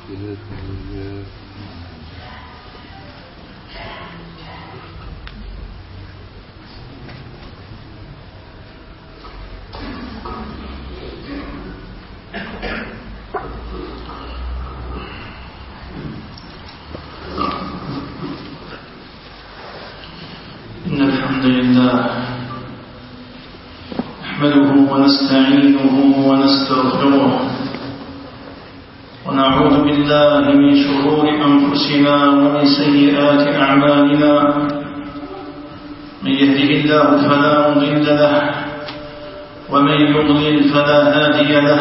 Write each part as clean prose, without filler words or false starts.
إن الحمد لله نحمده ونستعينه ونستغفره ونعوذ بالله من شرور أنفسنا ومن سيئات أعمالنا من يهده الله فلا مضل له ومن يضلل فلا هادي له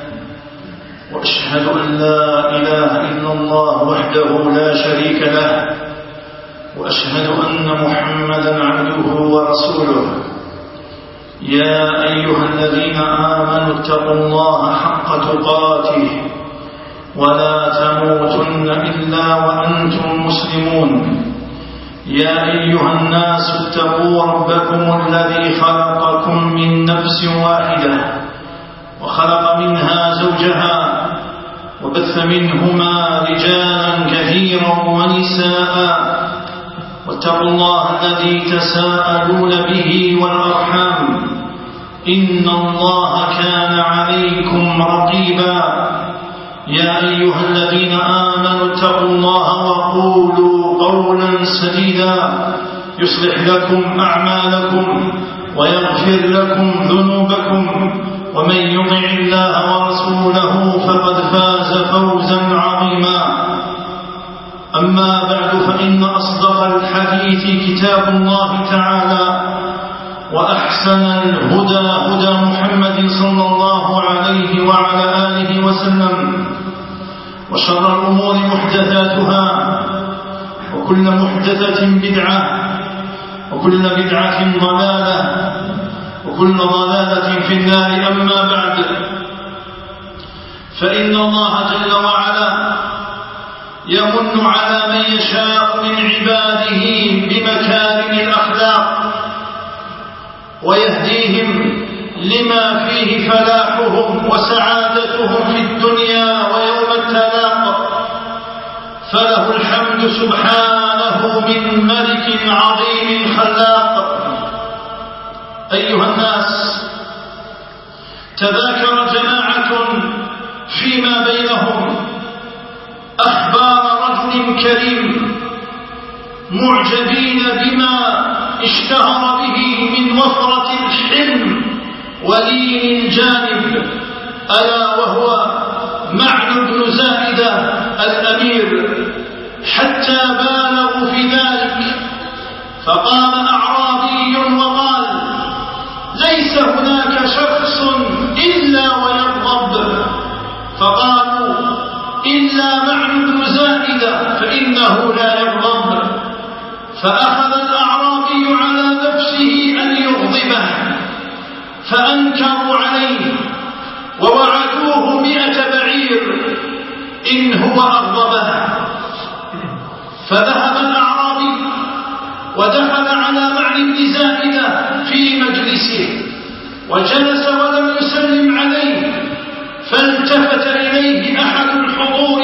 وأشهد أن لا إله إلا الله وحده لا شريك له وأشهد أن محمدا عبده ورسوله يا أيها الذين آمنوا اتقوا الله حق تقاته ولا تموتن إلا وأنتم مسلمون يا أيها الناس اتقوا ربكم الذي خلقكم من نفس واحدة وخلق منها زوجها وبث منهما رجالا كثيرا ونساء واتقوا الله الذي تساءلون به والأرحام إن الله كان عليكم رقيبا يا أيها الذين آمنوا اتقوا الله وقولوا قولا سديدا يصلح لكم أعمالكم ويغفر لكم ذنوبكم ومن يطع الله ورسوله فقد فاز فوزا عظيما أما بعد فإن أصدق الحديث كتاب الله تعالى وأحسن الهدى هدى محمد صلى الله عليه وعلى آله وسلم وشر الأمور محدثاتها وكل محدثة بدعة وكل بدعة ضلالة وكل ضلالة في النار أما بعد فإن الله جل وعلا يمن على من يشاء من عباده بمكارم الأخلاق ويهديهم لما فيه فلاحهم وسعادتهم في الدنيا ويوم التلاق فله الحمد سبحانه من ملك عظيم خلاق أيها الناس تذاكر جماعة فيما بينهم أخبار رجل كريم معجبين بما اشتهر به من وفرة الحلم ولين الجانب ألا وهو معن بن زائدة الأمير حتى بالغوا في ذلك فقام أعرابي وقال ليس هناك شخص إلا ويغضب فقالوا إلا معن بن زائدة فإنه لا يغضب فأخذ الأعرابي على نفسه أن يغضبه فأنكروا عليه ووعدوه 100 بعير إن هو أغضبه فذهب الأعرابي ودخل على معن بن زائدة في مجلسه وجلس ولم يسلم عليه فالتفت إليه أحد الحضور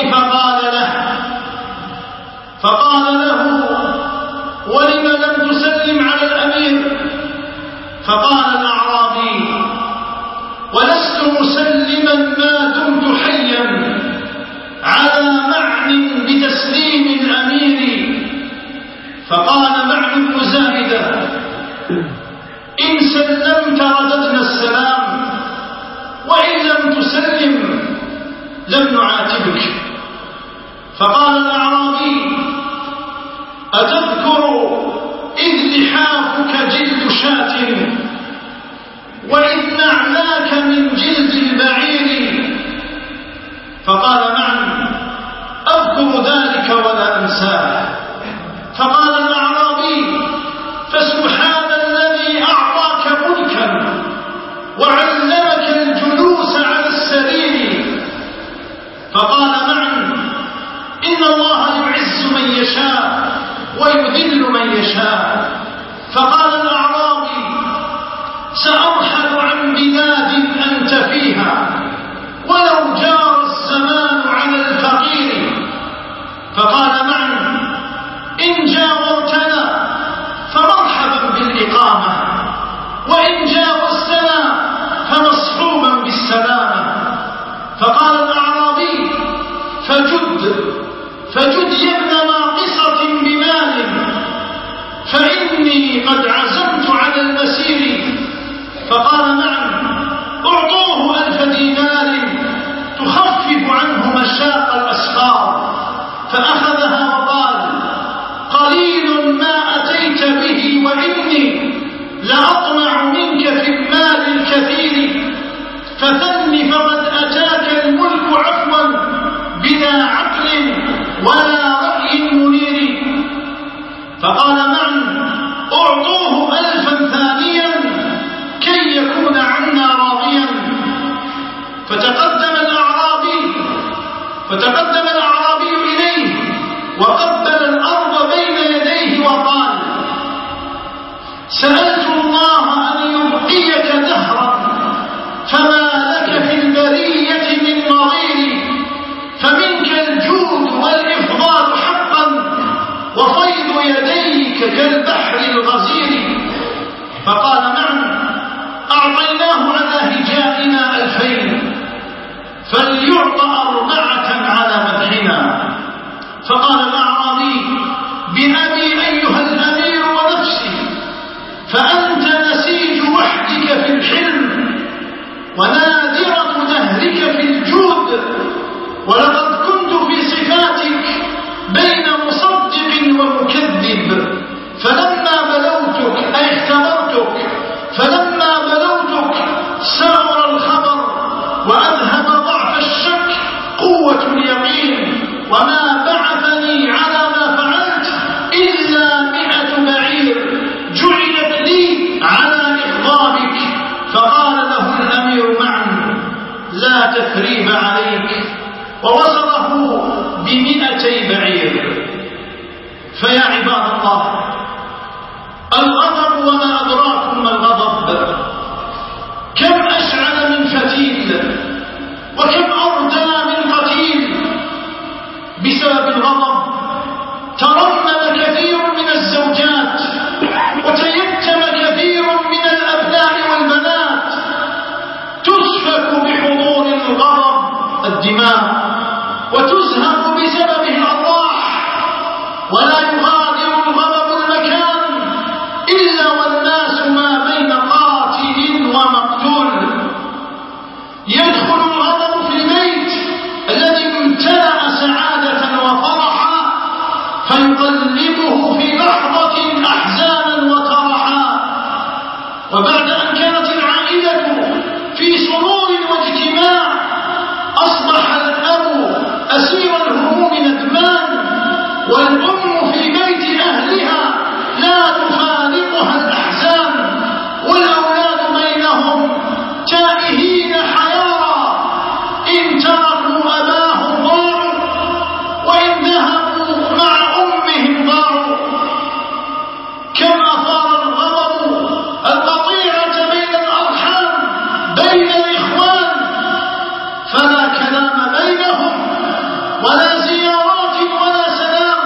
فقال له ولم لم تسلم على الأمير فقال الأعرابي ولست مسلما ما دمت حيا على معن بتسليم الأمير فقال معن بن زائدة إن سلمت رددنا السلام وإن لم تسلم لم نعاتبك فقال الأعرابي أتذكر إذ لحافك جلد شاة وإذ نعناك من جلد البعير فقال نعم أذكر ذلك ولا أنساه فقال الأعرابي فسبحان الذي أعطاك ملكا وعلمك الجلوس على السرير فقال نعم إن الله يعز من يشاء ويذل من يشاء فقال الأعرابي سأرحل عن بلاد أنت فيها ولو جار الزمان على الفقير فقال الأعرابي: فجد يا ابن ناقصة بمال، فإني قد عزمت على المسير. فقال: نعم. أعطوه 1000 دينار تخفف عنه مشاق الأسفار، فأخذها وقال: قليل ما أتيت به، وإني لأطمع منك في المال الكثير، فثن فقد أتاك الملك عفوا بلا عقل ولا رأي منير. فقال: نعم. أعطوه 1000 ثانيا كي يكون عنا راضيا. فتقدم الأعرابي إليه وقبل الأرض بين يديه وقال: سألت الله أن يبقيك دهرا، فما لك في البرية من نظير، فمنك الجود والإفضال حقا، وفيض يديك كالبحر الغزير. فقال: نعم. أعطيناه على هجائنا 2000، فليعط 4 على مدحنا. فقال الأعرابي: بأبي أيها الأمير ونفسي، فأنت نسيج وحدك في الحلم، ونادرة دهرك في الجود، ولقد كنت في صفاتك بين مصدق ومكذب، فلما بلوتك أي اختبرتك، فلما بلوتك سار الخبر، وأذهب ضعف الشك قوة اليقين، وما بعثني على ما فعلت إلا 100 بعير جعلت لي على إغضابك. فقال له الأمير: معا، لا تثريب عليك، ووصله ب200 بعير. فيا عباد الله، الغضب وما أدراكم ما الغضب، كم أشعل من فتيل، وكم أردى من قتيل. بسبب الغضب ترمم كثير من الزوجات، وتيتم كثير من الأبناء والبنات، تسفك بحضور الغضب الدماء، وتزهق بسببه الأرواح، ولا يغادر الغضب المكان إلا والناس ما بين قاتل ومقتول. يدخل الغضب في البيت الذي امتلأ سعادة وفرحا، فيقلبه في لحظة أحزانا وترحا. وبعد أن كانت العائلة في سرور واجتماع، أصبح الأب أسير الهموم ندمان، والأم في بيت أهلها لا تفارقها الأحزان، والأولاد بينهم تائهين حيارى، إن تركوا أباهم ضاعوا، وإن ذهبوا مع أمهم ضاعوا. كم أثار الغضب القطيعة بين الأرحام، بين الإخوان، فلا كلام بينهم ولا زيارات ولا سلام.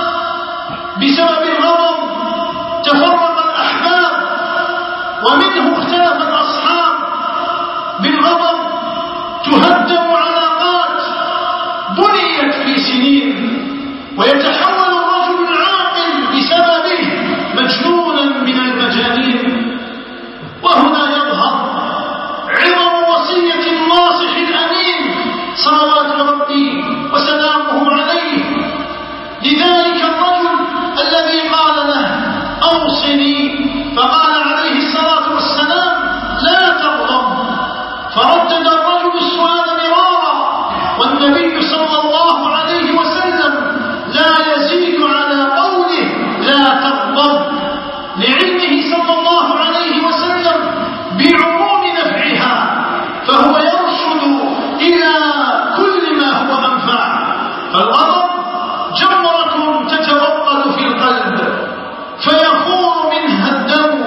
بسبب الغضب تفرق الأحباب، ومنه اختلف الأصحاب. بالغضب تهدم علاقات بنيت في سنين، ويتحول الرجل العاقل بسببه مجنونا من المجانين. وهنا يظهر عظم وصية الناصح الأمين صلوات ربي وسلامه عليه لذلك الرجل الذي قال له: أوصني. فقال عليه الصلاة والسلام: لا تغضب. فردد الرجل السؤال مرارا، والنبي صلى الله عليه وسلم لا يزيد على قوله: لا تغضب، لعلمه صلى الله عليه وسلم بعموم نفعها، فهو يرشد إلى كل ما هو أنفع. فالغضب جمرة تتوقد في القلب، فيخور منها الدم،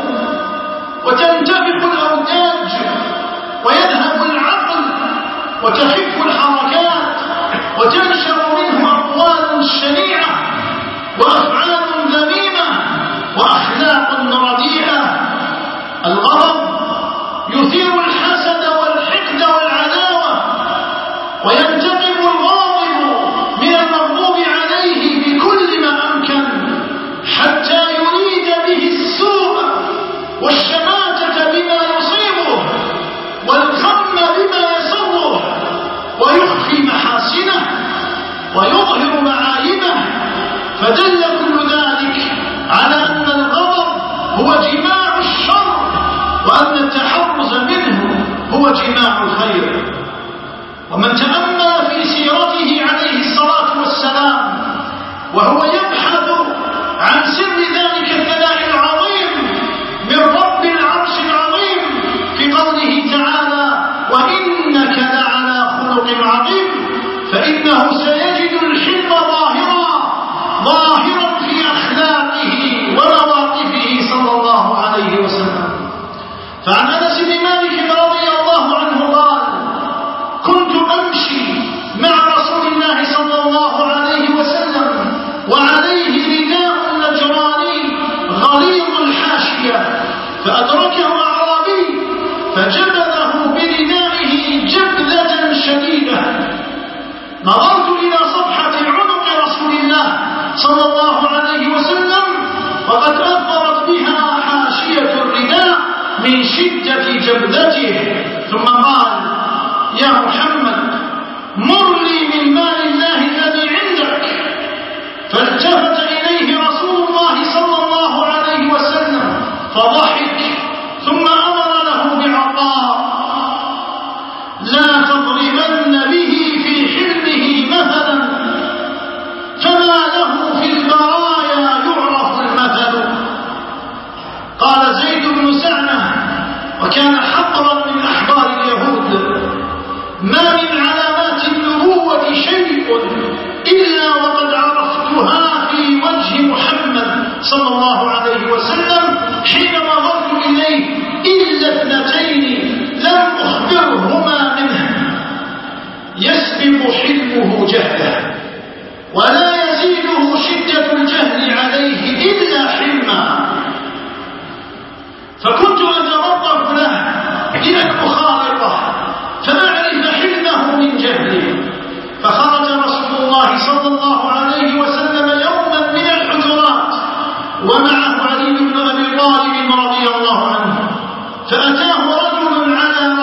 وتنتفخ الأوداج، ويذهب العقل، وتخف الحركات، وتنشر منه أقوال شنيعة، وأفعال ذميمة، وأخلاق رديئة. الغضب يثير الحسد والحقد والعداوة، فدل كل ذلك على أن الغضب هو جماع الشر، وأن التحرز منه هو جماع الخير. ومن تأمل في سيرته عليه الصلاة والسلام وهو يبحث عن سر ذلك الثناء العظيم من رب العرش العظيم في قوله تعالى: وإنك لعلى خلق عظيم، فإنه سيجد الحلم ظاهرا في أخلاقه ومواقفه صلى الله عليه وسلم. فعن أنس بن مالك رضي الله عنه قال: كنت أمشي مع رسول الله صلى الله عليه وسلم وعليه رداء نجراني غليظ الحاشية، فأدركه أعرابي فجبذه بردائه جبذة شديدة. نظرت إلى صفحة عنق رسول الله صلى الله عليه وسلم وقد أثرت بها حاشية الرداء من شدة جبذته، ثم قال: يا محمد، مر لي من مال الله الذي عندك. فالتفت إليه رسول الله صلى الله عليه وسلم فضحك، ثم أمر له بعطاء: لا تضربن به في حلمه مثلا، فما له في البرايا يعرف المثل. قال زيد بن سعنة، وكان حقرا من أحبار اليهود: ما من علامات النبوة شيء إلا وقد عرفتها في وجه محمد صلى الله عليه وسلم حين نظرت إليه، إلا اثنتين لم أخبرهما منه: يسبق حلمه جهله، ولا يزيده شدة الجهل عليه إلا حلما. فكنت أترقب له لأن أخالطه فأعرف حلمه من جهله. فخرج رسول الله صلى الله عليه وسلم يوما من الحجرات ومعه علي بن أبي طالب رضي الله عنه، فأتاه رجل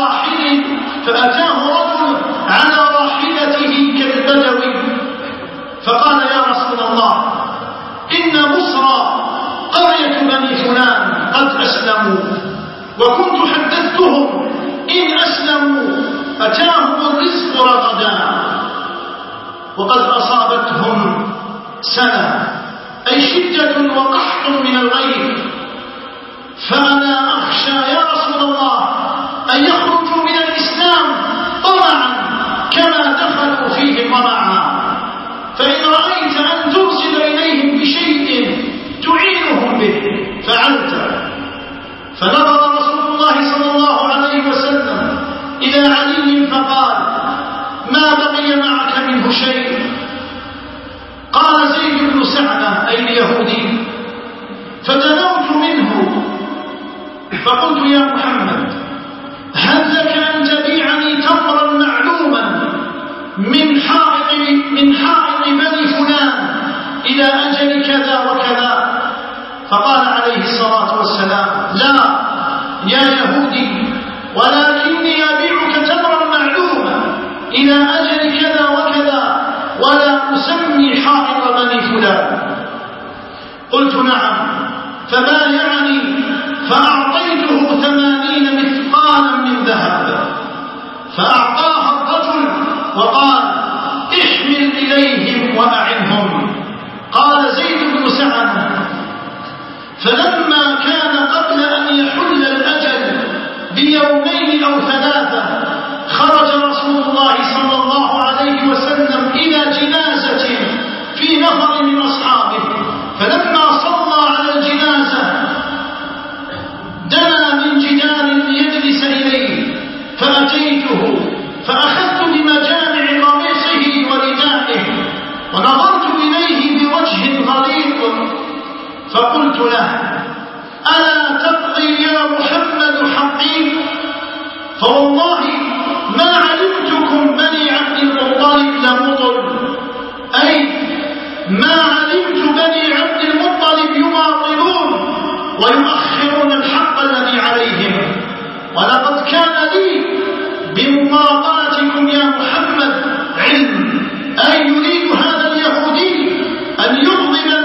على راحلته كالبدوي، فقال: يا رسول الله، إن بصرى قرية بني فلان قد أسلموا، وكنت حدثتهم إن أسلموا أتاهم الرزق رغدا، وقد أصابتهم سنة، أي شدة وقحط من الغيث، فأنا أخشى يا رسول الله أن يخرجوا من الإسلام طمعا كما دخلوا فيه طمعا، فإن رأيت أن ترسل إليهم بشيء تعينهم به فعلت. فنظر رسول الله صلى الله عليه وسلم إلى علي فقال: ما بقي معك منه شيء؟ قال زيد بن سعنة أي اليهودي: فدنوت منه فقلت: يا محمد، هل لك أن تبيعني تمرا معلوما من حائط بني فلان إلى أجل كذا وكذا؟ فقال عليه الصلاة والسلام: لا يا يهودي، ولكني أبيعك تمرا معلوما إلى أجل كذا وكذا، ولا أسمي حائط بني فلان. قلت: نعم. فبايعني فأعطيته 80 مثقالا من ذهب، فأعطاها الرجل وقال: احمل إليهم وأعنهم. قال زيد بن سعنة: فلما كان قبل أن يحل الأجل بيومين أو 3 خرج رسول الله صلى الله عليه وسلم إلى جنازة في نفر من أصحابه، فلما صلى على الجنازة دنا من جدار ليجلس إليه، فأتيته فأخذت بمجامع قميصه وردائه ونظرت إليه بوجه غليظ، فقلت له: ألا تقضي يا محمد حقي؟ فوالله ما علمتكم بني عبد المطلب لمطل، أي ما علمت بني عبد المطلب يماطلون ويؤخرون الحق الذي عليهم، ولقد كان لي بمماطلتكم يا محمد علم، أي يريد هذا اليهودي أن يغضب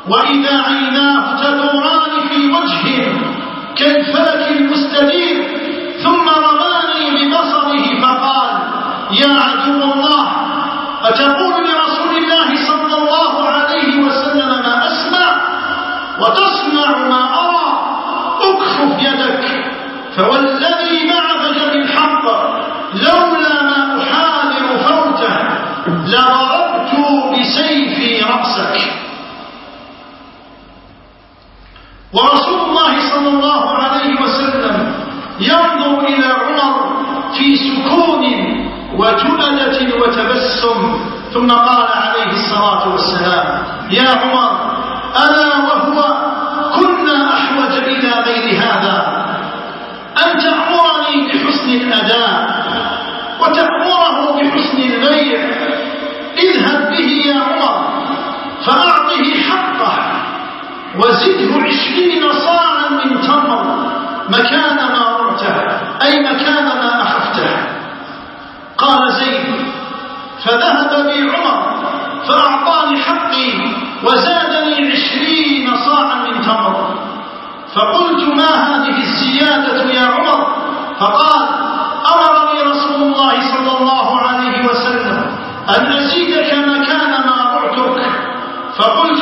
وإذا عيناه تدوران في وجهه كالفلك المستدير، ثم رماني ببصره فقال: يا عدو الله، أتقول لرسول الله صلى الله عليه وسلم ما أسمع وتصنع ما أرى؟ أكفف يدك، فوالذي بعثك بالحق لولا ما أحاذر فوته لضربت بسيفي رأسك. ورسول الله صلى الله عليه وسلم ينظر إلى عمر في سكون وجلدة وتبسم، ثم قال عليه الصلاة والسلام: يا عمر، أنا وهو كنا أحوج إلى غير هذا، أن تأمرني بحسن الأداء وتأمره بحسن البيع. اذهب به يا عمر فأعطه حقه وزده 20 صاعا من تمر مكان ما رعته، أي مكان ما أخفته. قال زيد: فذهب بي عمر فأعطاني حقي وزادني 20 صاعا من تمر. فقلت: ما هذه الزيادة يا عمر؟ فقال: أمرني رسول الله صلى الله عليه وسلم أن أزيدك مكان ما رعتك. فقلت: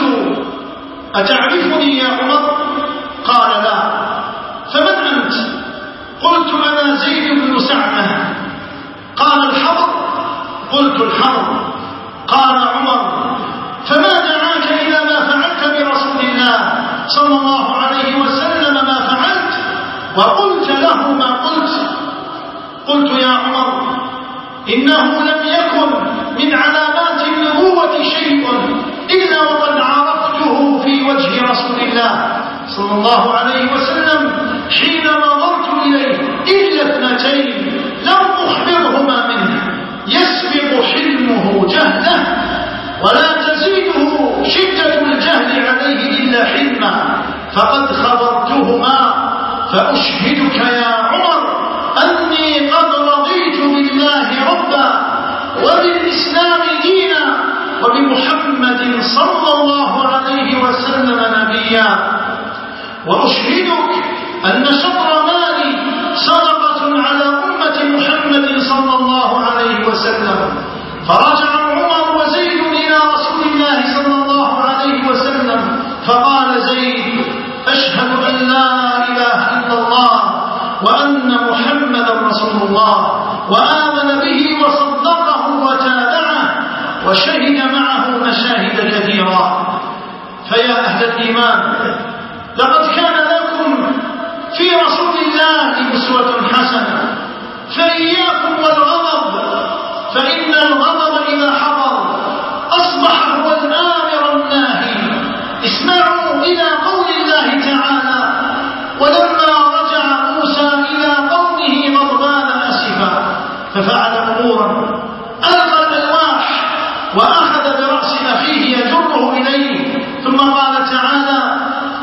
أتعرفني يا عمر؟ قال: لا. فمن أنت؟ قلت: أنا زيد بن سعمة. قال: الحضر؟ قلت: الحضر. قال عمر: فما دعاك إلى ما فعلت برسول الله صلى الله عليه وسلم ما فعلت وقلت له ما قلت؟ قلت: يا عمر، إنه لم يكن من علامات النبوة شيء إلا وقد عرفته في وجه رسول الله صلى الله عليه وسلم حين نظرت إليه إلا 2 لم أخبرهما منه: يسبق حلمه جهله ولا تزيده شدة الجهل عليه إلا حلما، فقد خبرتهما. فأشهدك يا عمر أني قد رضيت بالله ربا وبالإسلام دينا وبمحمد صلى الله عليه وسلم نبيا. وأشهدك أن شطر مالي صدقة على أمة محمد صلى الله عليه وسلم. فرجع عمر وزيد إلى رسول الله صلى الله عليه وسلم فقال زيد: أشهد أن لا إله إلا الله وأن محمدا رسول الله، وآمن به وصدقه وتابعه وشهد معه مشاهد كثيرة. فيا أهل الإيمان، لقد كان لكم في رسول الله أسوة حسنة، فإياكم والغضب، فإن الغضب إذا حضر أصبح هو الآمر الناهي. اسمعوا إلى قول الله تعالى: ولما رجع موسى إلى قومه غضبان آسفا ففعل أمورا، ألقى الألواح وأخذ برأس أخيه يجره إليه، ثم قال تعالى: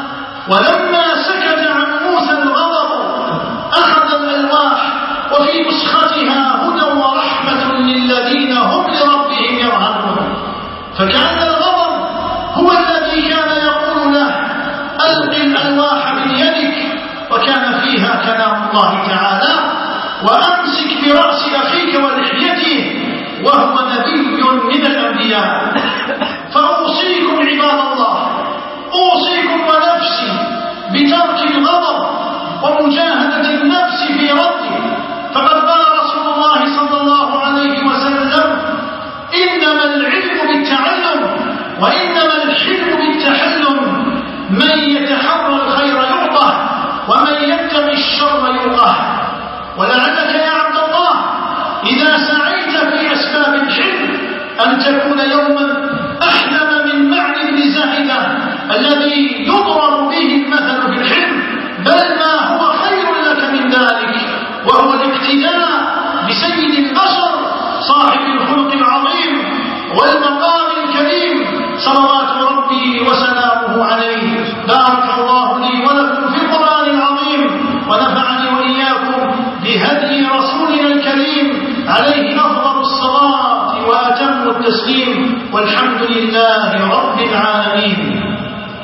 ولما سكت عن موسى الغضب أخذ الألواح، وفي نسختها هدى ورحمة للذين هم لربهم يرهبون. فكأن الغضب هو الذي كان يقول له: ألق الألواح من يدك، وكان فيها كلام الله تعالى: وأمسك برأس أخيك ولحيته، وهو نبي من الأنبياء. فأوصيكم عباد الله، أوصيكم ونفسي بترك الغضب ومجاهدة النفس في رده. فقد قال رسول الله صلى الله عليه وسلم: إنما العلم بالتعلم وإنما الحلم بالتحلم، من يتحرى الخير يعطه ومن يتقي الشر يوقه. ولعلك يا عبد الله إذا سعيت في أسباب الحلم أن تكون يوما أحلم من معن بن زاهدة الذي يضرب به المثل في الحلم، بل ما هو خير لك من ذلك، وهو الاقتداء بسيد البشر صاحب الخلق العظيم والمقام الكريم صلوات ربي وسلامه عليه. بارك الله لي ولكم في القرآن العظيم، ونفعني وإياكم بهدي رسولنا الكريم عليه أفضل الصلاة وأتم التسليم، والحمد لله رب العالمين.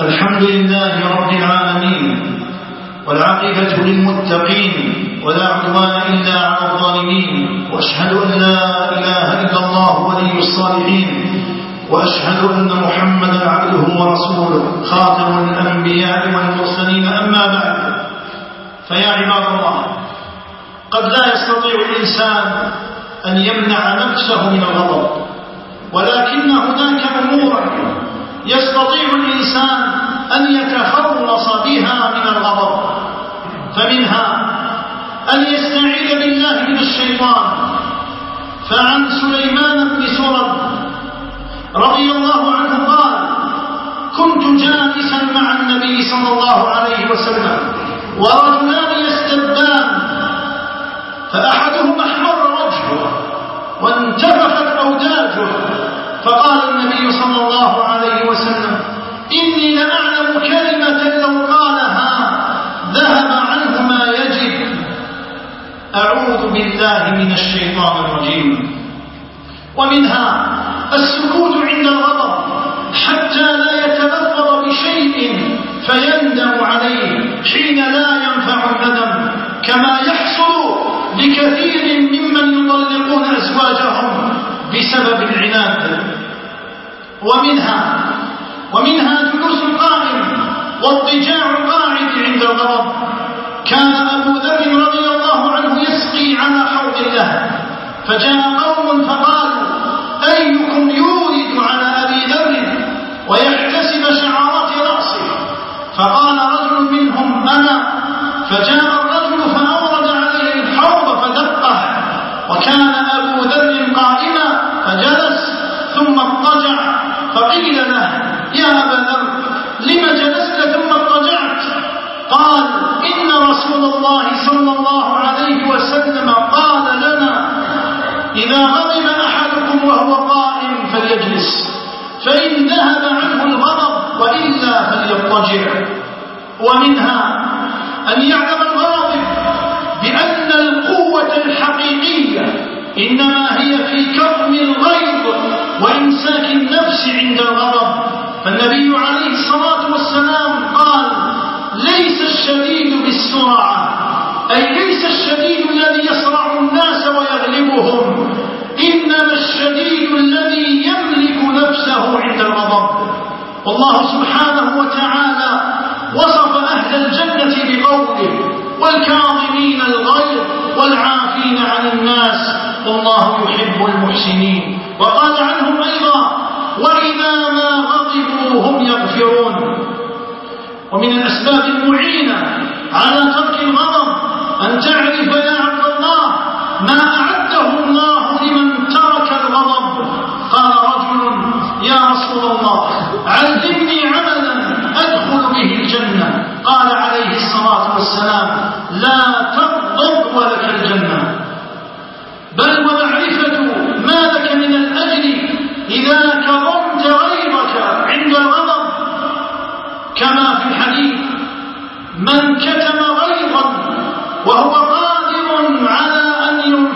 الحمد لله رب العالمين، والعاقبة للمتقين، ولا عدوان إلا على الظالمين، وأشهد أن لا إله إلا الله ولي الصالحين، وأشهد أن محمدا عبده ورسوله خاتم الأنبياء والمرسلين. أما بعد، فيا عباد الله، قد لا يستطيع الإنسان أن يمنع نفسه من الغضب، ولكن هناك أمورا يستطيع الإنسان أن يتخلص بها من الغضب، فمنها أن يستعيذ بالله من الشيطان. فعن سليمان بن سرد رضي الله عنه قال: كنت جالسا مع النبي صلى الله عليه وسلم ورجلان يستبان، فأحدهما احمر وجهه وانتفخت أوداجه، فقال النبي صلى الله عليه وسلم: إني لأعلم كلمة لو قالها ذهب عنه ما يجب. أعوذ بالله من الشيطان الرجيم. ومنها السكوت عند الغضب حتى لا يتلفظ بشيء فيندم عليه حين لا ينفع الندم، كما يحصل بكثير ممن يطلقون أزواجهم بسبب العناد. ومنها جلوس القائم واضطجاع القاعد عند الغضب. كان أبو ذر رضي الله عنه يسقي على حوض له، فجاء قوم فقالوا: أيكم يورد على أبي ذر ويحتسب شعرات رأسه؟ فقال رجل منهم: أنا. فجاء الرجل فأورد عليه الحوض فدقه، وكان أبو ذر قائما فجلس ثم اضطجع، فقيل له: يا أبا ذر، لم جلست ثم اضطجعت؟ قال: إن رسول الله صلى الله عليه وسلم قال لنا: إذا غضب أحدكم وهو قائم فليجلس، فإن ذهب عنه الغضب، وإلا فليضطجع. ومنها أن يعلم الغاضب بأن القوة الحقيقية إنما هي في كظم الغيظ وإمساك النفس عند الغضب. فالنبي عليه الصلاة والسلام قال: ليس الشديد بالسرعة، أي ليس الشديد الذي يصرع الناس ويغلبهم، إنما الشديد الذي يملك نفسه عند الغضب. والله سبحانه وتعالى وصف أهل الجنة بقوله: والكاظمين الغيظ والعافين عن الناس والله يحب المحسنين. وقال عنهم أيضا: وإذا ما غضبوا هم يغفرون. ومن الأسباب المعينة على ترك الغضب أن تعرف يا عبد الله ما أعده الله لمن ترك الغضب. قال رجل: يا رسول الله، علمني عملا أدخل به الجنة. قال عليه الصلاة والسلام: لا تغضب ولك الجنة، بل ومعرفة ما لك من الأجر إذا كظمت غيظك عند الغضب، كما في الحديث: من كتم غيظا وهو قادر على أن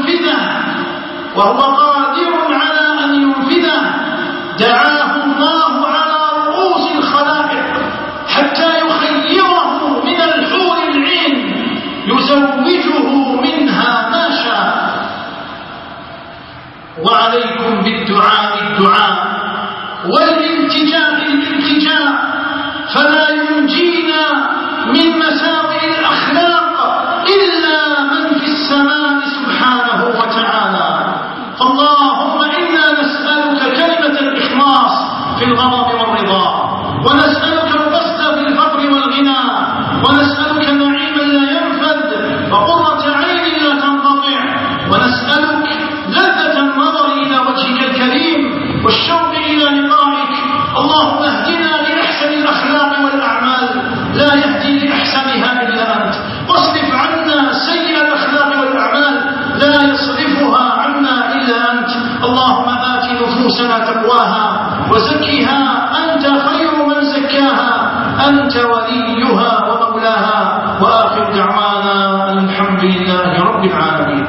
ينفذه دعاه الله على رؤوس الخلائق حتى يخيره من الحور العين يزوجه منها ما شاء. وعليكم بالدعاء والالتجاء فلا ينجينا من مساوئ الأخلاق إلا من في السماء سبحانه وتعالى. فاللهم إنا نسألك كلمة الإخلاص في الغضب والرضا، ونسألك القصد في الفقر والغنى، ونسألك نعيما لا ينفد وقرة عين لا تنقطع، ونسألك لذة النظر إلى وجهك الكريم والشوق إلى لقائك. اللهم اهدنا لأحسن الأخلاق والأعمال، لا يهدي لأحسنها إلا أنت. واصرف عنا سيء الأخلاق والأعمال، لا يصرفها عنا إلا أنت. اللهم آت نفوسنا تقواها وزكها أنت خير من زكاها، أنت وليها ومولاها. وآخر دعوانا الحمد لله رب العالمين.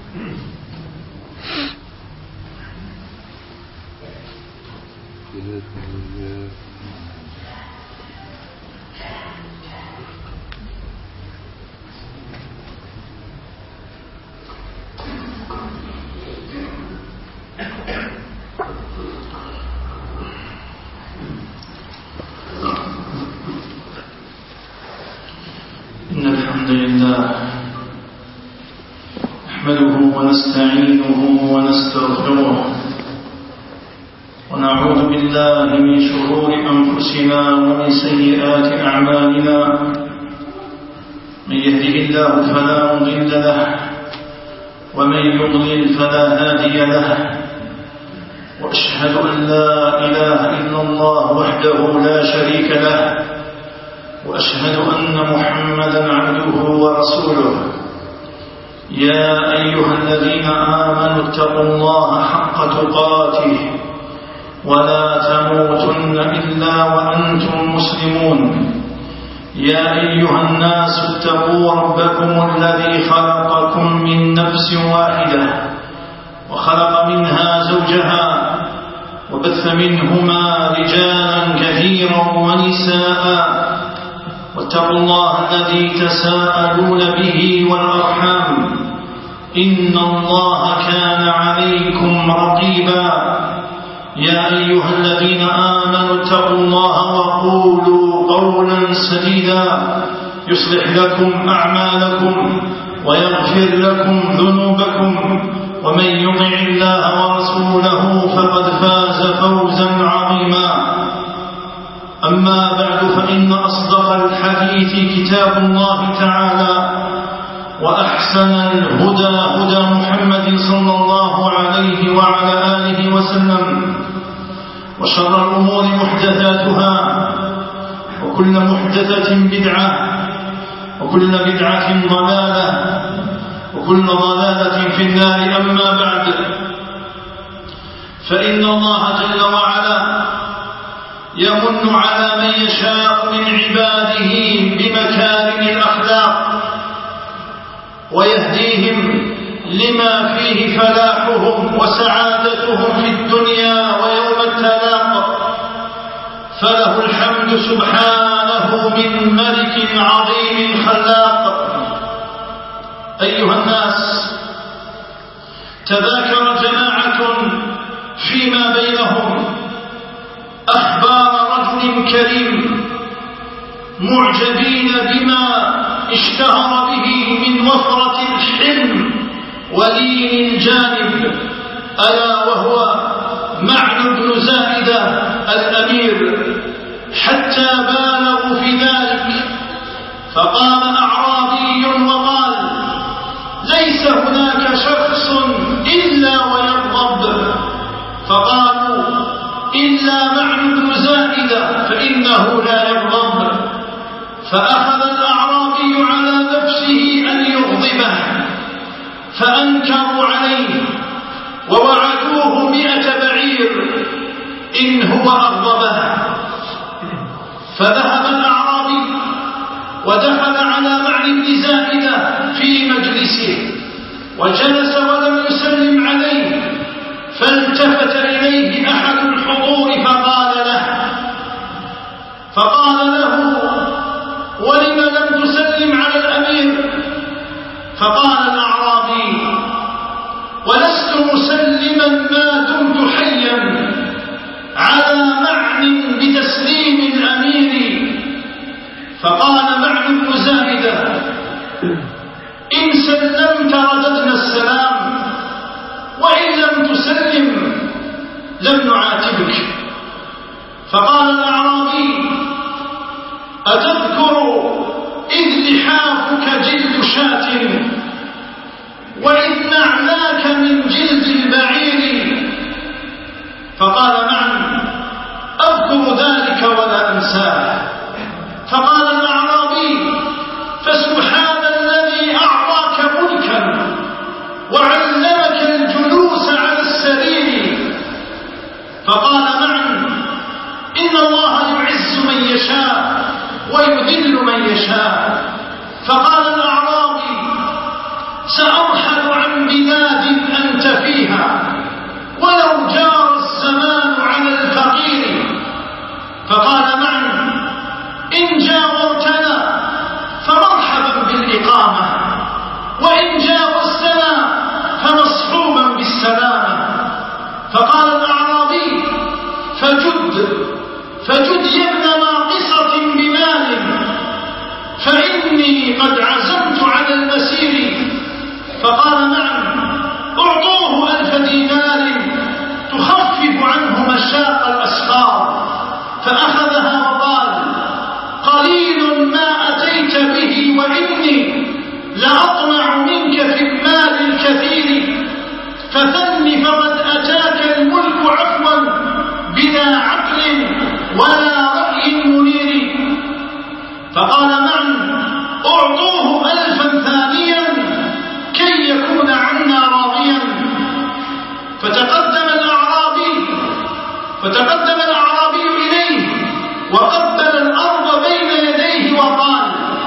إن الحمد لله نحمده ونستعينه ونستغفره ونعوذ بالله من شرور أنفسنا ومن سيئات أعمالنا من يهده الله فلا مضل له ومن يضلل فلا هادي له وأشهد أن لا إله إلا الله وحده لا شريك له وأشهد أن محمدا عبده ورسوله يا أيها الذين آمنوا اتقوا الله حق تقاته ولا تموتن إلا وأنتم مسلمون يا أيها الناس اتقوا ربكم الذي خلقكم من نفس واحدة وخلق منها زوجها وبث منهما رجالا كثيرا ونساء واتقوا الله الذي تساءلون به والأرحام إن الله كان عليكم رقيبا يا أيها الذين آمنوا اتقوا الله وقولوا قولا سديدا يصلح لكم أعمالكم ويغفر لكم ذنوبكم ومن يطع الله ورسوله فقد فاز فوزا عظيما أما بعد فإن أصدق الحديث كتاب الله تعالى وأحسن الهدى هدى محمد صلى الله عليه وعلى آله وسلم وشر الأمور محدثاتها وكل محدثة بدعة وكل بدعة ضلالة وكل ضلالة في النار أما بعد فإن الله جل وعلا يمن على من يشاء من عباده بمكارم الأخلاق ويهديهم لما فيه فلاحهم وسعادتهم في الدنيا ويوم التلاق فله الحمد سبحانه من ملك عظيم خلاق أيها الناس تذاكر جماعة فيما بينهم أخبار رجل كريم معجبين بما اشتهر به من وفرة الحلم ولين الجانب ألا وهو معن بن زائدة الأمير حتى بالغوا في ذلك فقام أعرابي وقال ليس هناك شخص إلا ويغضب فقالوا إلا معن بن زائدة فإنه لا يغضب فأخذ الأعرابي على نفسه أن يغضبه فأنكروا عليه ووعدوه 100 بعير إن هو أغضبه فذهب الأعرابي ودخل على معن بن زائدة في مجلسه وجلس ولم يسلم عليه فالتفت إليه أحد الحضور فقال له ولم لم تسلم على الأمير فقال الأعرابي ولست مسلما ما دمت حيا على معن بتسليم الأمير فقال معن بن زائدة إن سلمت رددنا السلام وإن لم تسلم لم نعاتبك فقال الأعرابي أتذكر إذ لحافك جلد شاة وإذ نعناك من جلد البعير فقال معن أذكر ذلك ولا أنساه فقال الأعرابي فسبحان الذي أعطاك ملكا وعلمك الجلوس على السرير فقال معن إن الله يعز من يشاء ويذل من يشاء فقال الأعرابي سأرحل عن بلاد فجد يا ابن ناقصة بمال فإني قد عزمت على المسير. فقال نعم. أعطوه 1000 دينار تخفف عنه مشاق الأسفار، فأخذها وقال قليل ما أتيت به وإني لأطمع منك في المال الكثير، فثن فقد أتاك الملك عفوا بلا عقل ولا رأي منير. فقال نعم. أعطوه 1000 ثانيا كي يكون عنا راضيا. فتقدم الأعرابي إليه وقبل الأرض بين يديه وقال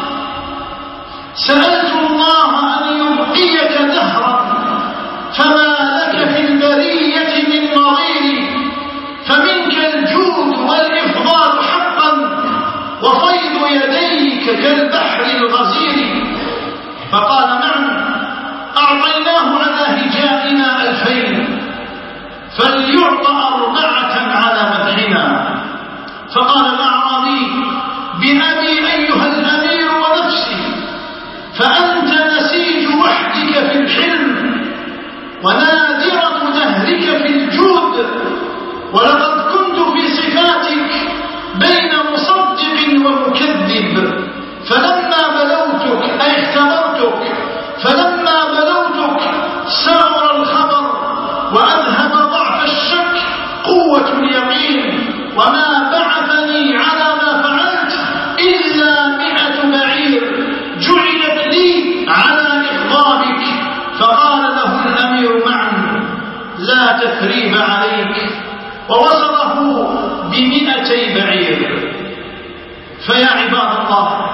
سألت الله أن يبقيك دهرا فما لك في البرية من نظير، فمنك الجود والإفضال حقا وفيض يديك كالبحر الغزير. فقال نعم. أعطيناه على هجائنا 2000 فليعطى 4 على مدحنا. فقال الأعرابي بأبي أيها الأمير ونفسي فأنت نسيج وحدك في الحلم ونادرة دهرك في الجود، ولقد كنت في صفاتك بين مصدق ومكذب، فلما بلوتك أي اختبرتك فلما بلوتك سار الخبر وأذهب ضعف الشك قوة اليقين، وما بعثني على ما فعلت إلا 100 بعير جعلت لي على إغضابك. فقال له الأمير معا لا تثريب عليك، ووصله ب200 بعير. فيا عباد الله،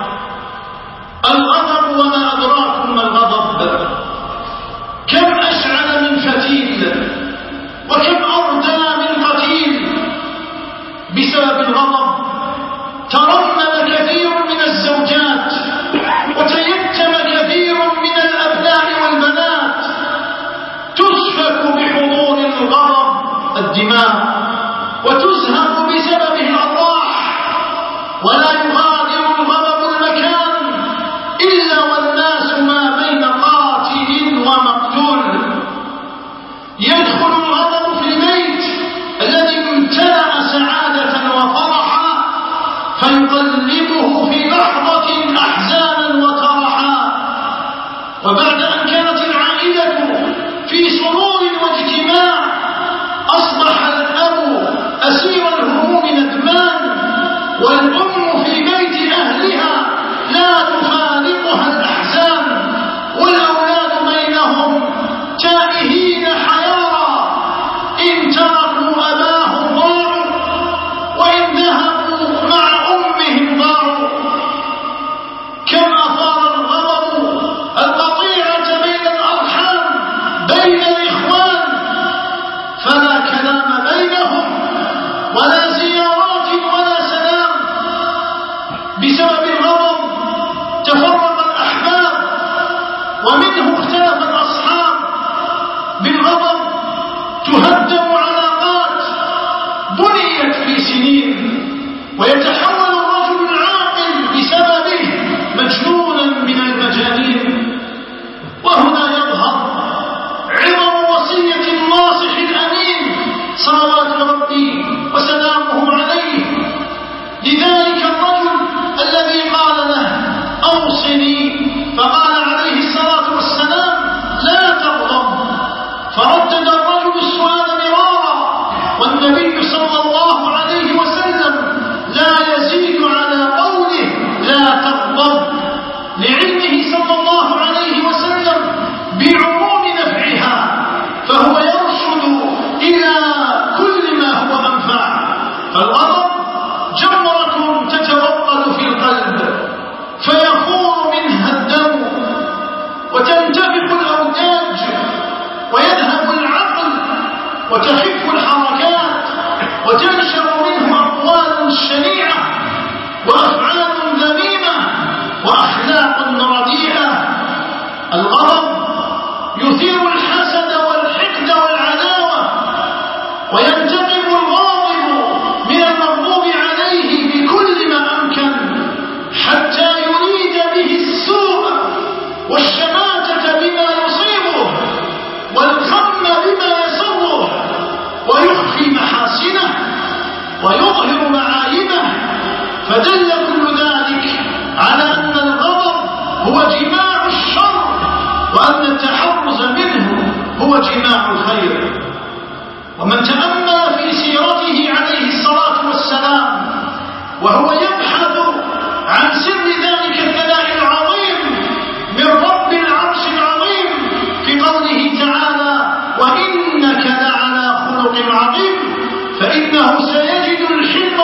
الغضب وما أدراكم ما الغضب، كم أشعل من فتيل وكم أردى من قتيل. بسبب الغضب ترمم كثير من الزوجات وتيتم كثير من الأبناء والبنات، تسفك بحضور الغضب الدماء وتزهق بسببه الأرواح، ولا يغادر الغضب المكان إلا والناس ما بين قاتل ومقتول. يدخل الغضب في البيت الذي امتلأ سعادة وفرحا فيقلبه في لحظة أحزانا وترحا. وبعد أن كانت العائلة في سرور واجتماع أصبح الأب أسير الهموم ندمان، والأم في بيت أهلها لا تفارقها الأحزان، والأولاد بينهم تائهين حيارى، إن تركوا أباهم ضاعوا وإن ذهبوا مع أمهم ضاعوا. كم أثار الغضب القطيعة بين الأرحام بين الإخوان، فلا كلام بينهم ولا زيارات ولا سلام. بسبب الغضب تفرق الأحباب ومنه اختلف الأصحاب. بالغضب تهدم علاقات بنيت في سنين، ويتحول الرجل العاقل بسببه مجنونا من المجانين. وهنا يظهر عظم وصية الناصح الأمين صلوات ربي وسلامه عليه لذلك الرجل الذي قال له أوصني، فقال عليه الصلاة والسلام لا تغضب. فردد الرجل السؤال مرارا، والنبي صلى الله عليه وسلم لا يزيد على قوله لا تغضب، لعلمه صلى الله عليه وسلم بعموم نفعها، فهو يرشد إلى كل ما هو أنفع. فالغضب جمرة تتوقد في القلب فيخور منها الدم وتنتفخ الأوداج ويذهب العقل وتخف الحركات وتنشأ منه أقوال شنيعة وأفعال ذميمة وأخلاق رديئة. الغضب يثير الحسد والحقد والعداوة، وينتقم الغاضب من المغضوب عليه فدل كل ذلك على أن الغضب هو جماع الشر، وأن التحرز منه هو جماع الخير. ومن تأمل في سيرته عليه الصلاة والسلام وهو يبحث عن سر ذلك الثناء العظيم من رب العرش العظيم في قوله تعالى: وإنك لعلى خلق عظيم، فإنه سيجد الحلم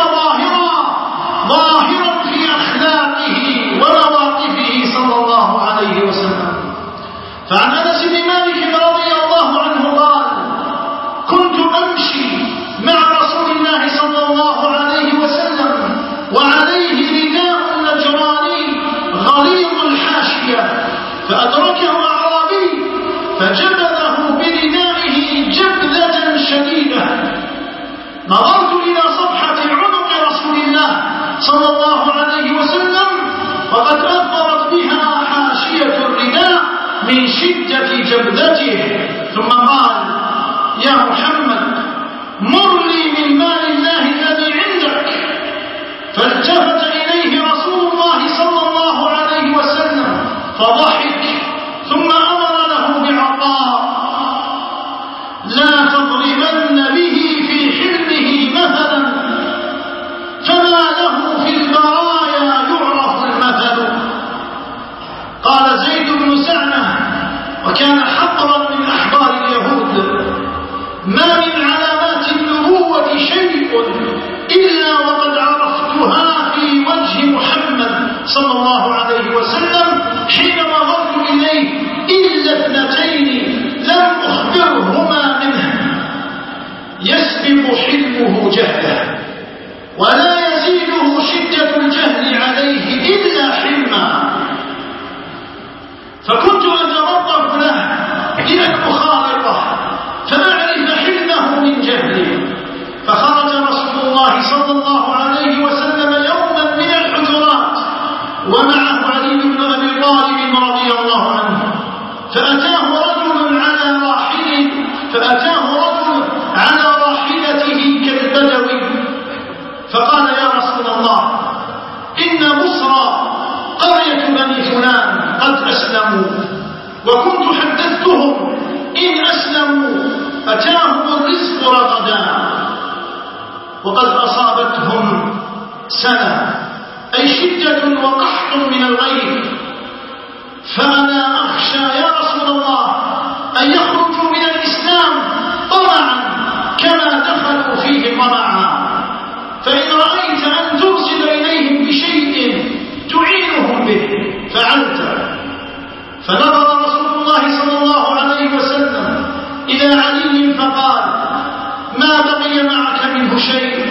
ظاهرا في أخلاقه ومواقفه صلى الله عليه وسلم. فعن أنس بن مالك رضي الله عنه قال: كنت أمشي مع رسول الله صلى الله عليه وسلم وعليه رداء نجراني غليظ الحاشية، فأدركه أعرابي فجبذه بردائه جبذة شديدة. نظرت إلى صفحة عنق رسول الله صلى الله عليه وسلم وقد أثرت بها حاشية الرداء من شدة جبذته، ثم قال: يا محمد، مر لي من مال الله الذي عندك. فالتفت إليه رسول الله صلى الله عليه وسلم فضحك، ثم أمر له بعطاء: لا تضربن به في حلمه مثلا، فما له في البرايا يعرف المثل. قال زيد بن سعنة، وكان حقرا من أحبار اليهود: ما من علامات النبوة شيء إلا وقد عرفتها في وجه محمد صلى الله عليه وسلم حين نظرت إليه، إلا اثنتين لم أخبرهما منه: يسبق حلمه جهله، ولا يزيده شدة الجهل عليه إلا حلما. فكنت أترقب له لأن أخالطه فأعرف حلمه من جهله. فخرج رسول الله صلى الله عليه وسلم يوما من الحجرات ومعه علي بن أبي طالب رضي الله عنه، فأتاه رجل على راحلته كالبدوي، فقال: يا رسول الله، إن بصرى قرية بني فلان قد أسلموا، وكنت حدثتهم إن أسلموا أتاهم الرزق رغدا، وقد أصابتهم سنة، أي شدة وقحط من الغيث، فأنا أخشى يا رسول الله أن يخرجوا من الإسلام طمعا كما دخلوا فيه طمعا، فإن رأيت أن ترسل إليهم بشيء تعينهم به فعلت. فنظر رسول الله صلى الله عليه وسلم إلى علي فقال: ما بقي معك منه شيء؟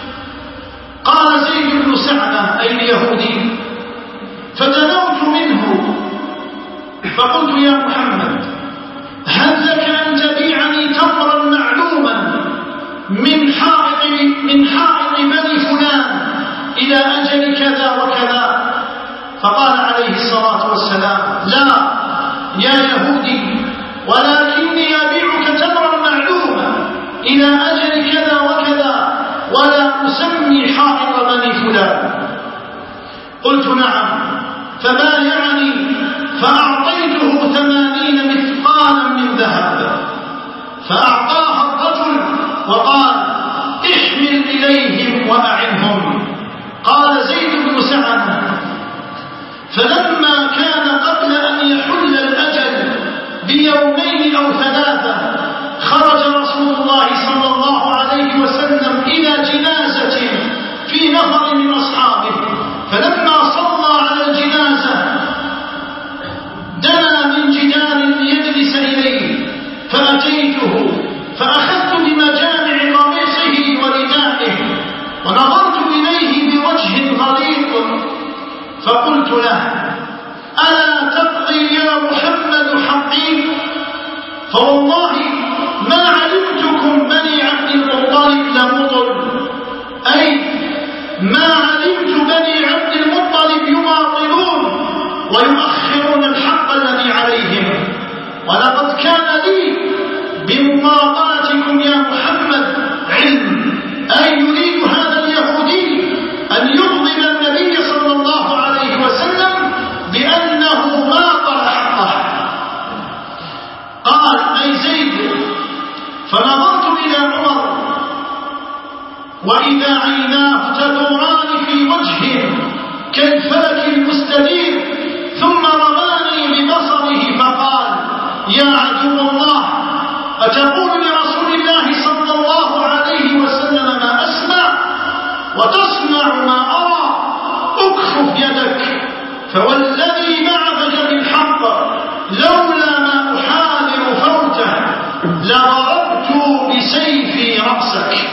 قال زيد بن سعنة أي اليهودي: فدنوت منه فقلت: يا محمد، هل لك أن تبيعني تمرا معلوما من حائط بني فلان إلى أجل كذا وكذا؟ فقال عليه الصلاة والسلام: لا يا يهودي، ولكني أبيعك تمرا معلوما إلى أجل كذا وكذا، ولا أسمي حائط بني فلان. قلت: نعم. فبايعني فأعطيته 80 مثقالا من ذهب، فأعطاها الرجل وقال: احمل إليهم وأعنهم. قال زيد بن سعنة: فلما كان قبل أن يحل الأجل بيومين أو 3 خرج رسول الله صلى الله عليه وسلم إلى جنازة في نفر من أصحابه، فلما صلى على الجنازة دنا من جدار ليجلس إليه، فأتيته فأخذت بمجامع قميصه وردائه ونظرت إليه بوجه غليظ، فقلت له: ألا تقضي يا محمد حقي؟ فوالله ما علمتكم بني عبد المطلب لمطل، أي ما علمت بني عبد المطلب يماطلون ويؤخرون الحق الذي عليهم، ولقد كان لي بمماطلتكم يا محمد علم، أي يريد هذا اليهودي أن يغضب وإذا عيناه تدوران في وجهه كالفلك المستدير، ثم رماني ببصره فقال: يا عدو الله، أتقول لرسول الله صلى الله عليه وسلم ما أسمع وتصنع ما أرى؟ اكفف يدك، فوالذي بعثك بالحق لولا ما أحاذر فوته لضربت بسيفي رأسك.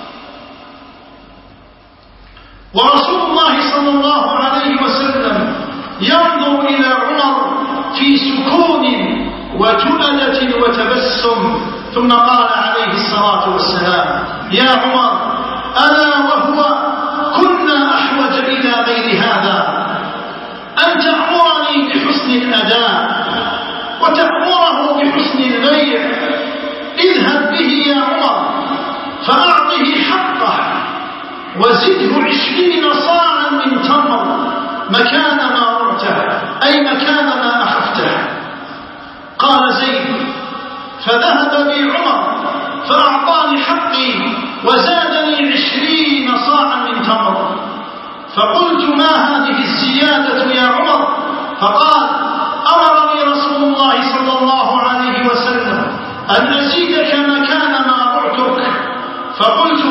ورسول الله صلى الله عليه وسلم ينظر إلى عمر في سكون وجلدة وتبسم، ثم قال عليه الصلاة والسلام: يا عمر، أنا وهو كنا أحوج إلى غير هذا، أن تأمرني بحسن الأداء وتأمره بحسن البيع. اذهب به يا عمر فأعطه حقه وزده 20 صاعا من تمر مكان ما رعته، أي مكان ما أخفته. قال زيد: فذهب بي عمر فأعطاني حقي وزادني 20 صاعا من تمر. فقلت: ما هذه الزيادة يا عمر؟ فقال: أمرني رسول الله صلى الله عليه وسلم أن أزيدك مكان ما رعتك. فقلت: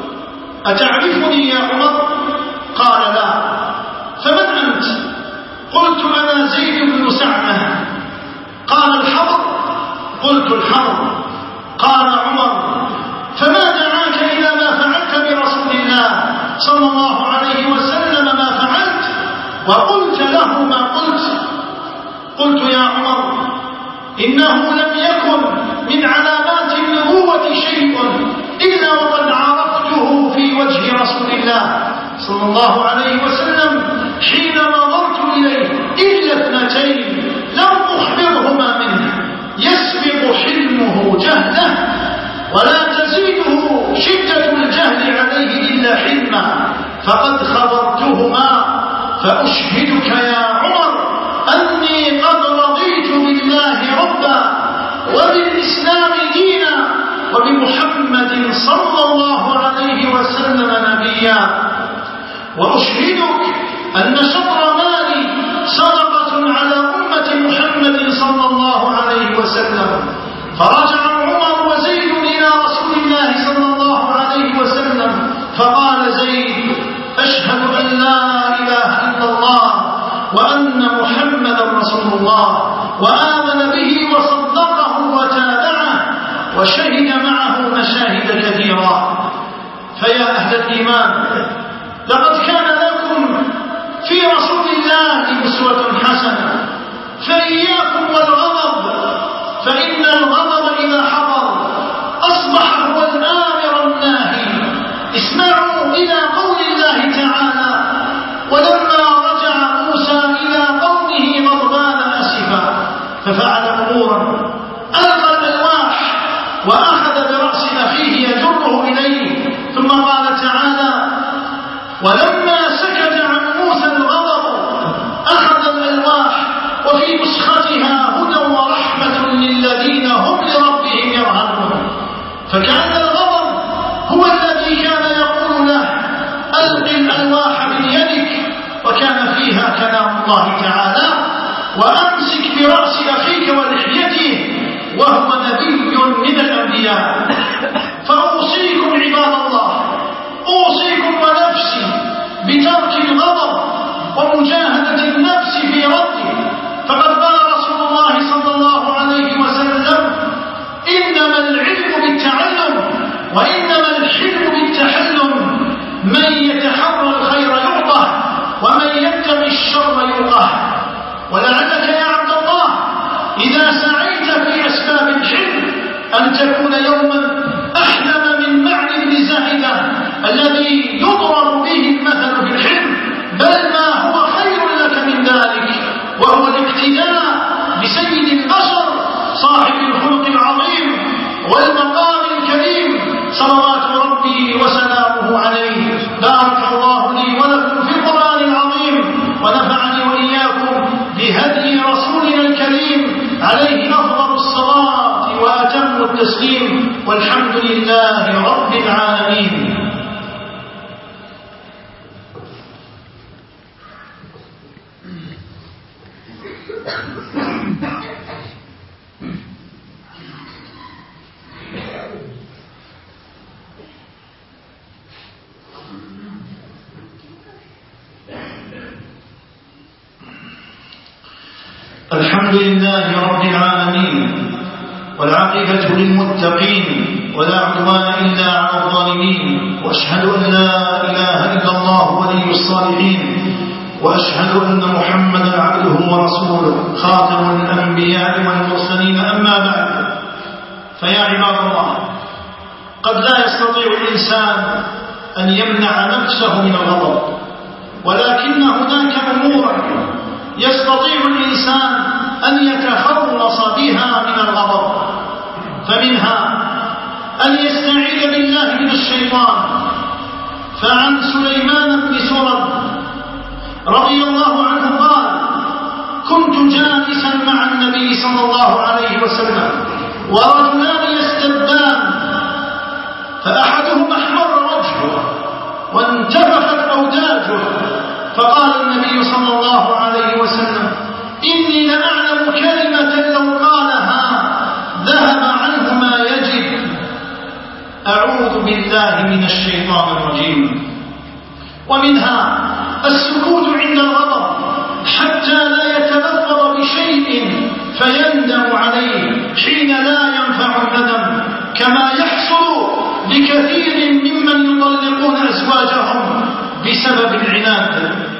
أتعرفني يا عمر؟ قال: لا. فمن أنت؟ قلت: أنا زيد بن سعمة. قال: الحرب؟ قلت: الحرب. قال عمر: فما دعاك إلى ما فعلت برسول الله صلى الله عليه وسلم ما فعلت وقلت له ما قلت؟ قلت: يا عمر، إنه لم يكن من علامات النبوة شيء إلا وقد عرفته في وجه رسول الله صلى الله عليه وسلم حين نظرت إليه إلا 2 لم أخبرهما منه: يسبق حلمه جهله ولا تزيده شدة الجهل عليه إلا حلما، فقد خبرتهما. فأشهدك يا عمر أني قد رضيت بالله ربا وبالإسلام دينا وبمحمد صلى الله عليه وسلم نبيا. وأشهدك أن شطر مالي صدقة على أمة محمد صلى الله عليه وسلم. فرجع عمر وزيد إلى رسول الله صلى الله عليه وسلم فقال زيد: أشهد أن لا إله إلا الله وأن محمدا رسول الله، وآمن به وصدقه وتابعه وشهد معه مشاهد كثيرة. فيا أهل الإيمان، لقد كان لكم في رسول الله أسوة حسنة، فإياكم والغضب، فإن الغضب إذا حضر أصبح هو الآمر الناهي. اسمعوا إلى قول الله تعالى: ولما رجع موسى إلى قومه غضبان أسفا ففعل أمورا، ألقى الألواح وأخذ برأس أخيه يجره إليه، ثم قال تعالى: ولما سكت عن موسى الغضب أخذ الألواح، وفي نسختها هدى ورحمة للذين هم لربهم يرهبون. فكان الغضب هو الذي كان يقول له: ألق الألواح من يدك، وكان فيها كلام الله تعالى: وأمسك برأس أخيك ولحيته، وهو نبي من الأنبياء. فأوصيكم عباد الله، أوصيكم ونفسي بترك الغضب ومجاهدة النفس في رده. فقد قال رسول الله صلى الله عليه وسلم: إنما العلم بالتعلم وإنما الحلم بالتحلم، من يتحرى الخير يعطه ومن يتقي الشر يوقه. ولعلك يا عبد الله إذا سعيت في أسباب الحلم أن تكون يوما أحلم من معن بن زاهدة الذي يضرب به المثل في الحلم، بل ما هو خير لك من ذلك، وهو الاقتداء بسيد البشر صاحب الخلق العظيم والمقام الكريم صلوات ربي وسلامه عليه. بارك الله لي ولكم في القرآن العظيم، ونفعني وإياكم بهدي رسولنا الكريم عليه أفضل الصلاة وأتم التسليم، والحمد لله رب العالمين. الحمد لله رب العالمين، والعاقبة للمتقين، ولا عدوان إلا على الظالمين، وأشهد أن لا إله إلا الله ولي الصالحين، وأشهد أن محمدا عبده ورسوله خاتم الأنبياء والمرسلين. أما بعد، فيا عباد الله، قد لا يستطيع الإنسان أن يمنع نفسه من الغضب، ولكن هناك أمورا يستطيع الإنسان أن يتخلص بها من الغضب، فمنها أن يستعيذ بالله من الشيطان. فعن سليمان بن سرد رضي الله عنه قال: كنت جالسا مع النبي صلى الله عليه وسلم ورجلان يستبان، فأحدهما احمر وجهه وانتفخت أوداجه، فقال النبي صلى الله عليه وسلم: إني لأعلم كلمة لو قالها ذهب عنه ما يجب. أعوذ بالله من الشيطان الرجيم. ومنها السكوت عند الغضب حتى لا يتلفظ بشيء فيندم عليه حين لا ينفع الندم، كما يحصل لكثير ممن يطلقون أزواجهم بسبب العناد.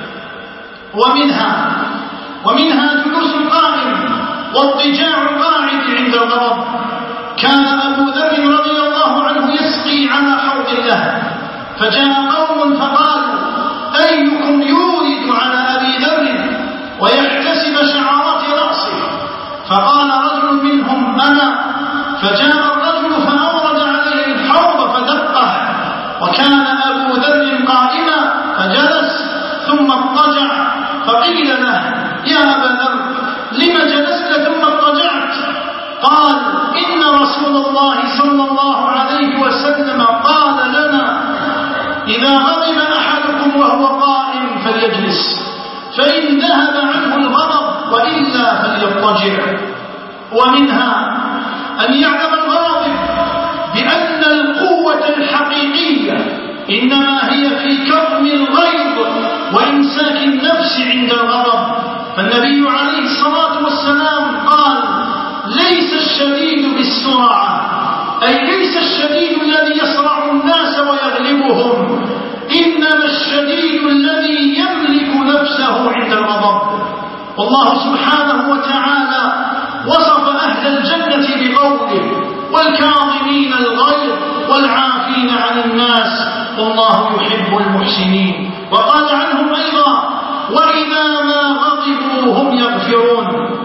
ومنها جلوس القائم واضطجاع القاعد عند الغضب. كان أبو ذر رضي الله عنه يسقي على حوض له، فجاء قوم فقالوا: أيكم يورد على أبي ذر ويحتسب شعرات رأسه؟ فقال رجل منهم: أنا. فجاء الرجل فأورد عليه الحوض فدقه، وكان أبو ذر قائما فجلس ثم اضطجع، فقيل له: يا أبا ذر، لم جلست ثم اضطجعت؟ قال: إن رسول الله صلى الله عليه وسلم قال لنا: إذا غضب أحدكم وهو قائم فليجلس، فإن ذهب عنه الغضب، وإلا فليضطجع. ومنها أن يعلم الغاضب بأن القوة الحقيقية إنما هي في كظم الغيظ وإمساك النفس عند الغضب. فالنبي عليه الصلاة والسلام قال: ليس الشديد بالسرعة، أي ليس الشديد الذي يصرع الناس ويغلبهم، إنما الشديد الذي يملك نفسه عند الغضب. والله سبحانه وتعالى وصف أهل الجنة بقوله: والكاظمين الغيظ والعافين عن الناس والله يحب المحسنين. وقال عنهم أيضا: وإذا ما غضبوا هم يغفرون.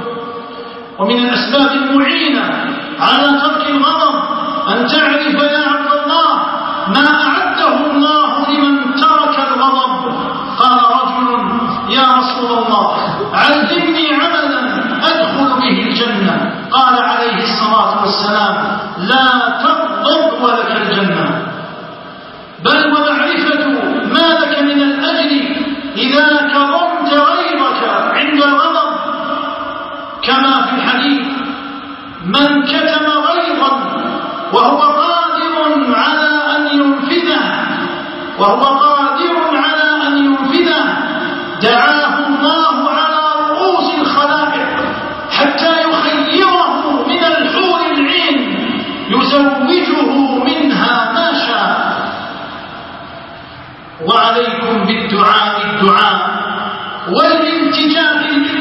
ومن الأسباب المعينة على ترك الغضب أن تعرف يا عبد الله ما أعده الله لمن ترك الغضب. قال رجل: يا رسول الله، علمني عملا أدخل به الجنة. قال عليه الصلاة والسلام: لا تغضب ولك الجنة، بل ومعرفة ما لك من الأجر إذا كظمت غيظك عند الغضب، كما في الحديث: من كتم غيظا وهو قادر على أن ينفذه دعاه الله على رؤوس الخلائق حتى يخيره من الحور العين يزوجه منها ما شاء. وعليكم بالدعاء والالتجاء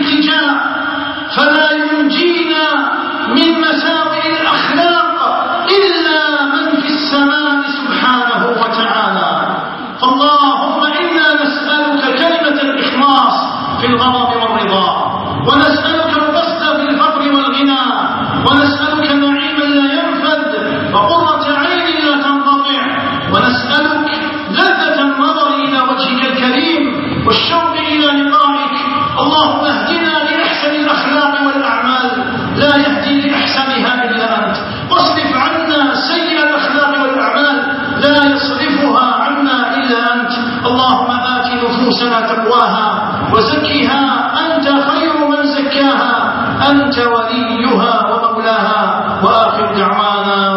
فلا ينجينا من مساوئ الأخلاق إلا من في السماء سبحانه وتعالى. فاللهم إنا نسألك كلمة الإخلاص في الغضب والرضا، ونسألك القصد في الفقر والغنى، ونسألك نعيما لا ينفد وقرة عين لا تنقطع، ونسألك لذة النظر إلى وجهك الكريم والشوق إلى لقائك. اللهم اهدنا لأحسن الأخلاق والأعمال، لا يهدي لأحسنها إلا أنت، واصرف عنا سيئ الأخلاق والأعمال، لا يصرفها عنا إلا أنت. اللهم آت نفوسنا تقواها وزكها أنت خير من زكاها، أنت وليها ومولاها. وآخر دعوانا